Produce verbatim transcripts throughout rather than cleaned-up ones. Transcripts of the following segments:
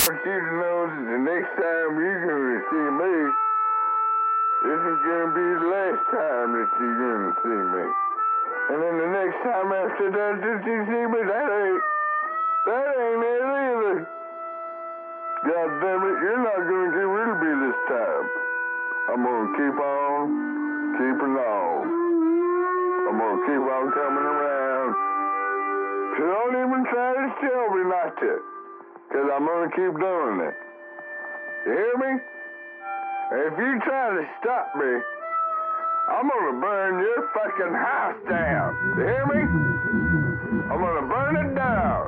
want you to know that the next time you're gonna see me, this is gonna be the last time that you're gonna see me. And then the next time after that that you see me, that ain't, that ain't it either. God damn it, you're not gonna get rid of me this time. I'm gonna keep on keeping on. I'm gonna keep on coming around. So don't even try to tell me not to, because I'm gonna keep doing it. You hear me? And if you try to stop me, I'm gonna burn your fucking house down. You hear me? I'm gonna burn it down.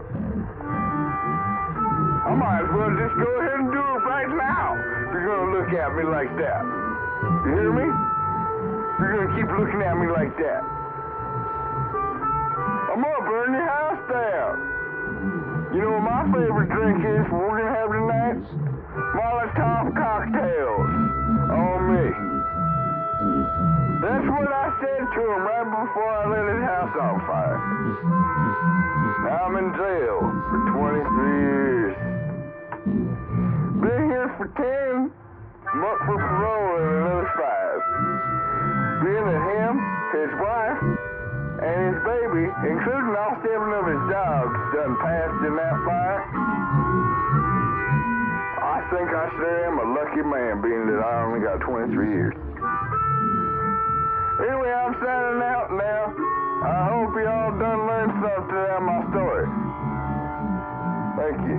I might as well just go ahead and do it right now if you're gonna look at me like that. You hear me? You're gonna keep looking at me like that. I'm gonna burn your house down. You know what my favorite drink is we're gonna have tonight? Molotov cocktails on me. That's what I said to him right before I lit his house on fire. Now I'm in jail for twenty-three years. Been here for ten, I'm up for parole in another five. Being that him, his wife, and his baby, including all seven of his dogs, done passed in that fire. I think I sure am a lucky man, being that I only got twenty-three years. Anyway, I'm signing out now. I hope y'all done learned something out of my story. Thank you.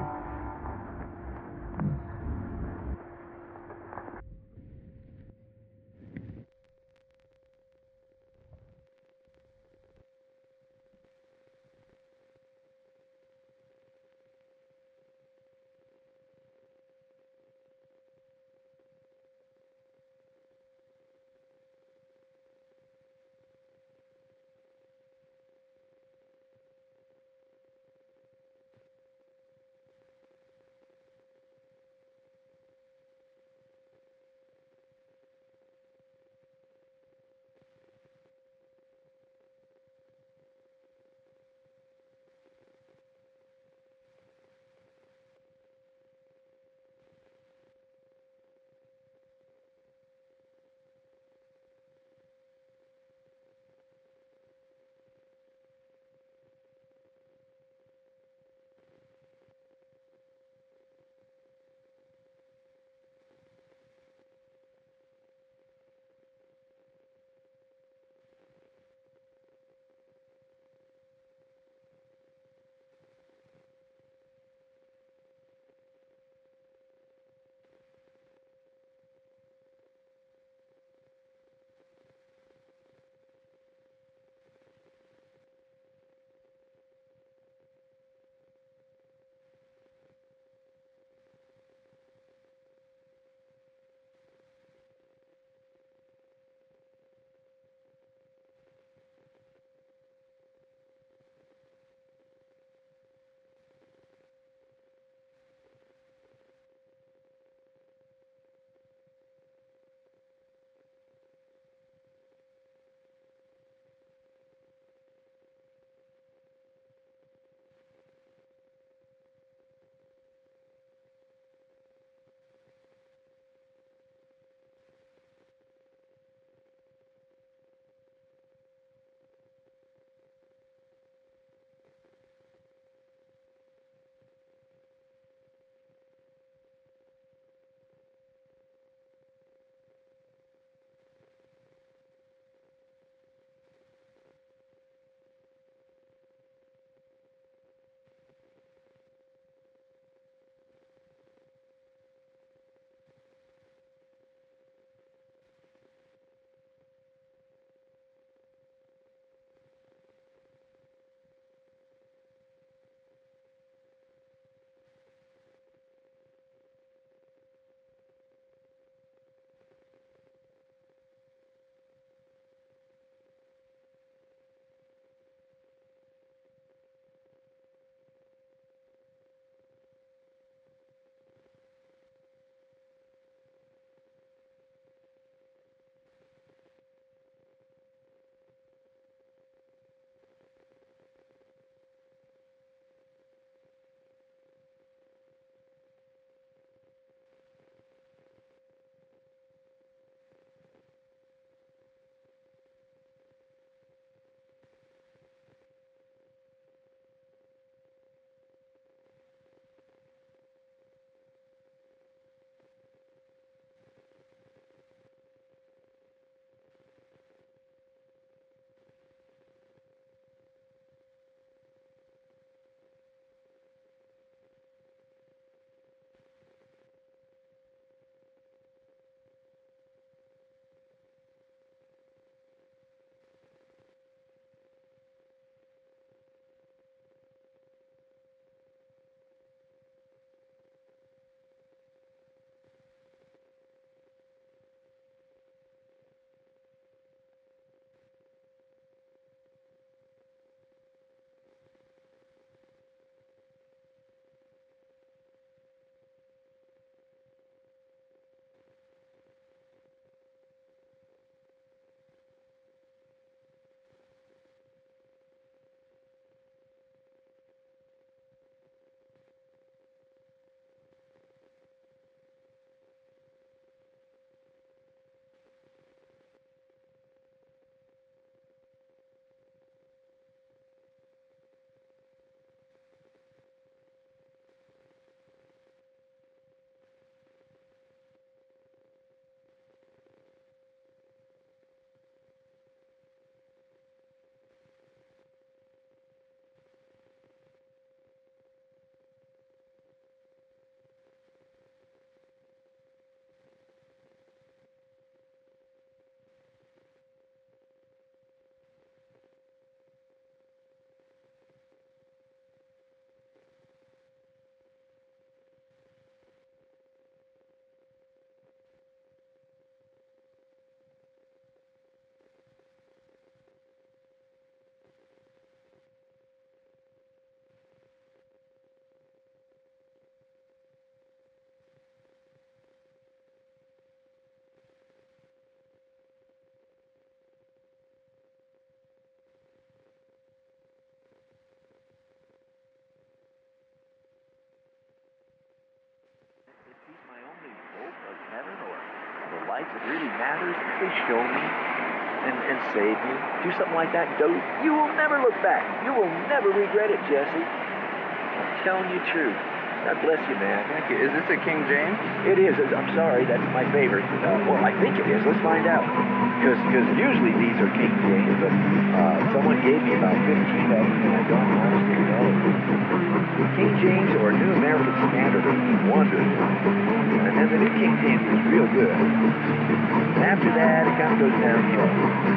of heaven or the life that really matters, they show me and, and save me. Do something like that, and you will never look back. You will never regret it, Jesse. I'm telling you the truth. God bless you, man. Thank you. Is this a King James? It is. I'm sorry. That's my favorite. Uh, well, I think it is. Let's find out. Because usually these are King James, but uh, someone gave me about fifteen of them, and I don't honestly know. King James or New American Standard are wonders. And then the New King James is real good. And after that, it kind of goes downhill.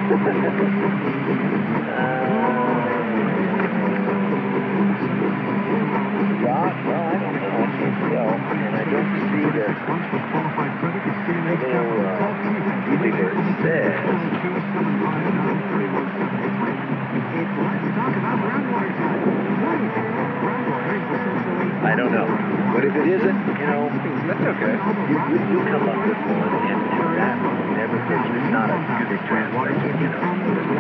uh, God, well, I don't know. I can't tell. And I don't see the, the little uh, thing where it says. I don't know. But if it isn't, you know, That's okay. you, you, you'll come up with one, and, and that will never hurt you. It's not a good translation, you know.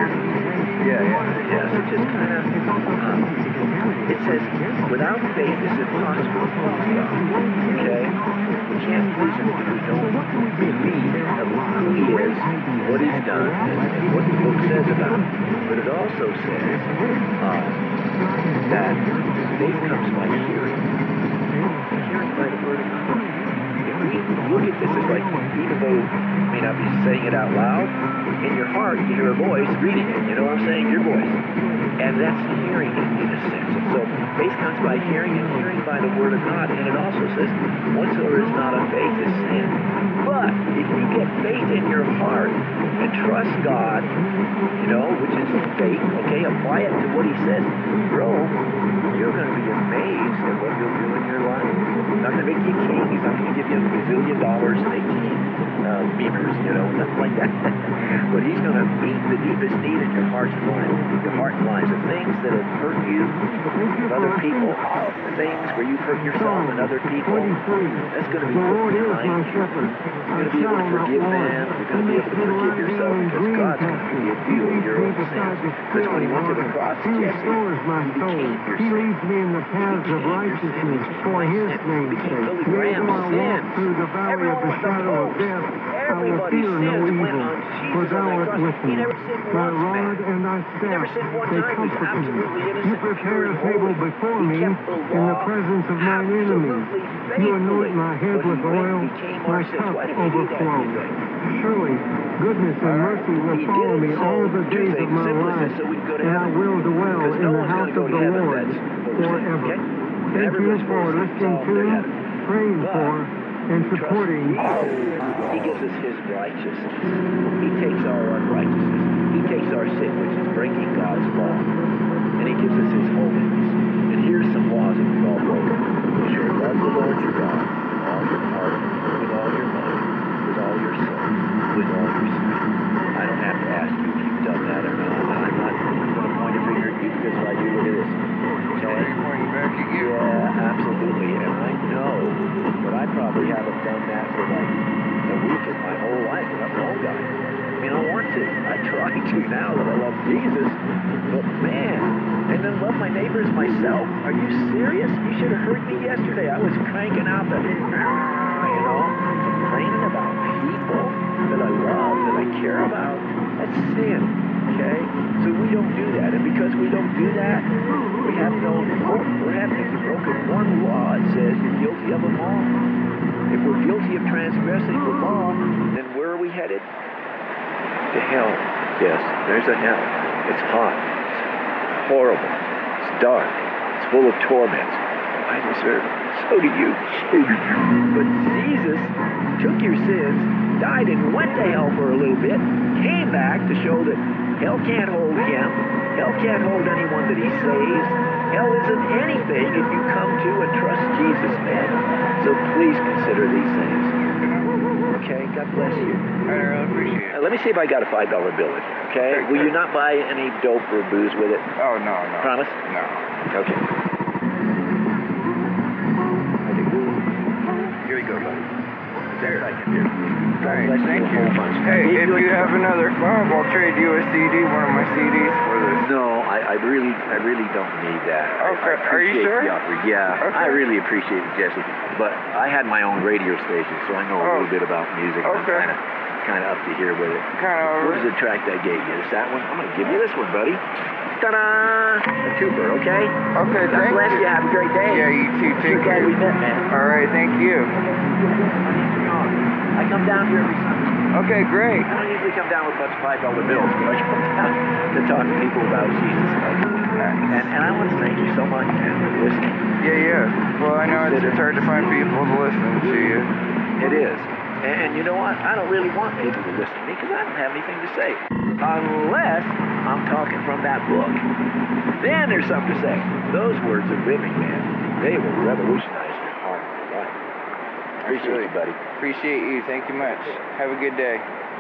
Yeah, yeah. Yes, it just kind of, um, it says, without faith it's impossible to please God. Okay? We can't please Him if we don't believe of who He is, what He's done, and what the book says about Him. But it also says um, that faith comes by hearing. Hearing by the Word of God. If we look at this as like, even though you may not be saying it out loud, in your heart you hear a voice reading it. You know what I'm saying? Your voice. And that's hearing it in a sense. And so faith comes by hearing, and hearing by the Word of God. And it also says, whatsoever is not of faith is sin. But if you get faith in your heart and trust God, you know, which is faith, okay, apply it to what He says, bro, you're going to be amazed at what you'll do in your life. He's not going to make you king. He's not going to give you a gazillion dollars and eighteen uh, beamers, you know, nothing like that. But He's going to meet the deepest need in your heart and mind. Your heart and mind. The things that have hurt you with other people, the things where you've hurt yourself and other people, that's going to be put behind you. You're going to be able to forgive them. You're going to be able to forgive yourself because God's going to forgive you of your own sins. Because when He went to the cross, Jesse, He became your sin. He leads me in the paths of righteousness for His name's sake. Yea, though I walk through the valley of the shadow of death, I will fear no evil, for Thou art with me. Thy rod and Thy staff, they comfort me. You prepare a table before me in the presence of mine enemies. You anoint my head with oil, my cup overflows. Surely goodness and mercy will follow me all the days of my life, and I will dwell in the house of the Lord forever. Thank you for listening to, praying for, and supporting. He gives us His righteousness. He takes our unrighteousness. He takes our sin, which is breaking God's law, and He gives us His holiness. And here's some laws that we've all broken. You shall love the Lord your God with all your heart, with all your mind, with all your soul, with all your strength. I don't have to ask you if you've done that or not. I'm not going to point a finger at you because if I do, look at this. So are you pointing back at you? Yeah, absolutely. And I know that I probably haven't done that for like a week of my whole life. And I'm an old guy. I mean, I want to. I try to now that I love Jesus. But man, and then love my neighbors myself. Are you serious? You should have heard me yesterday. I was cranking out the, you know, complaining about people that I love, that I care about. That's sin. Okay? So we don't do that. And because we don't do that, we have no hope. We're having broken one law. It says you're guilty of them all. If we're guilty of transgressing the law, then where are we headed? To hell. Yes, there's a hell. It's hot. It's horrible. It's dark. It's full of torments. I deserve it. So do you. So do you. But Jesus took your sins, died and went to hell for a little bit, came back to show that hell can't hold Him. Hell can't hold anyone that He saves. Hell isn't anything if you come to and trust Jesus, man. So please consider these things. Okay? God bless you. I really appreciate it. Uh, let me see if I got a five dollar bill in here, okay? Sure, Will sure. you not buy any dope or booze with it? Oh, no, no. Promise? No. Okay. I do. Here we go, buddy. There, I can hear you. Nice, bless thank a you. whole bunch. Hey, Gave if you a you have try. another five, I'll trade you a C D, one of my C Ds for this. No, I, I really, I really don't need that. I- Okay, I, are you appreciate sure? the offer. Yeah, Okay. I really appreciate it, Jesse. But I had my own radio station, so I know a Oh. little bit about music. and Okay. I'm kind of, kind of up to here with it. Kind What is of. the track I gave you? Is that one? I'm gonna give you this one, buddy. Ta-da! A twofer, okay? Okay, God thank bless you. you. Have a great day. Yeah, you too. So Take glad care. we met, man. All right, thank you. My name's John. I come down here every Sunday. Okay, great. I don't usually come down with a bunch of five dollar bills, but I come down to talk to people about Jesus stuff. And, and I want to thank you so much, man, for listening. Yeah, yeah. Well, I know it's, it's hard to find people to listen to you. It is. And, and you know what? I don't really want people to listen to me because I don't have anything to say. Unless I'm talking from that book. Then there's something to say. Those words are living, man. They will revolutionize your heart and your life. Appreciate you, buddy. Appreciate you. Thank you much. Have a good day.